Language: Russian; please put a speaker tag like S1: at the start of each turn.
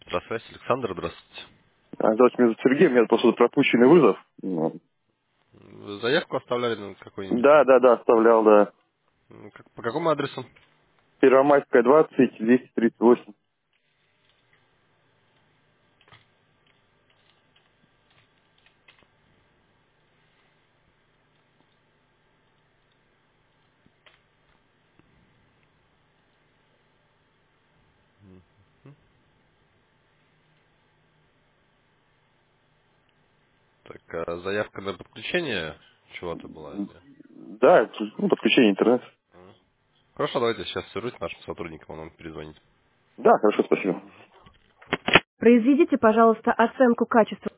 S1: Здравствуйте, Александр, здравствуйте.
S2: Здравствуйте, меня зовут Сергей, у меня просто пропущенный вызов. Ну,
S1: Вы заявку оставляли на какой-нибудь?
S2: да, оставлял, да.
S1: По какому адресу?
S2: Первомайская, 20, 238.
S1: Так, заявка на подключение чего-то была?
S2: Да, это, подключение интернета.
S1: Хорошо, давайте сейчас свяжусь с нашим сотрудником, он вам перезвонит.
S2: Да, хорошо, спасибо.
S3: Произведите, пожалуйста, оценку качества